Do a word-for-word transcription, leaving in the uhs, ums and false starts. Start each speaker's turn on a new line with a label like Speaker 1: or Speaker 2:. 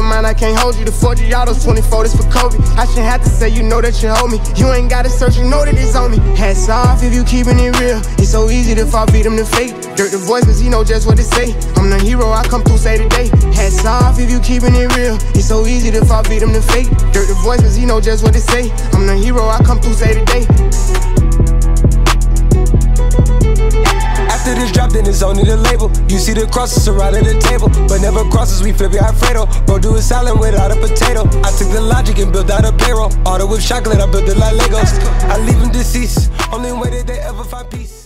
Speaker 1: for mine, I can't hold you. The four G autos, twenty-four, this for Kobe. I shouldn't have to say you know that you hold me. You ain't gotta search, you know that it's on me. Hats off if you keeping it real. It's so easy to fall, beat them to fate. Dirt the voice, cause he know just what to say. I'm the hero, I come through, say today. Hats off if you keeping it real. It's so easy to fall, beat them to fate. Dirt the voice, cause he know just what to say. I'm the hero, I come through, say today.
Speaker 2: After this drop, then it's only the label. You see the crosses surrounding the table, but never crosses, we flip it Alfredo. Bro, do a salad without a potato. I took the logic and built out a payroll. All the whip chocolate, I built it like Legos. I leave them deceased, only way that they ever find peace.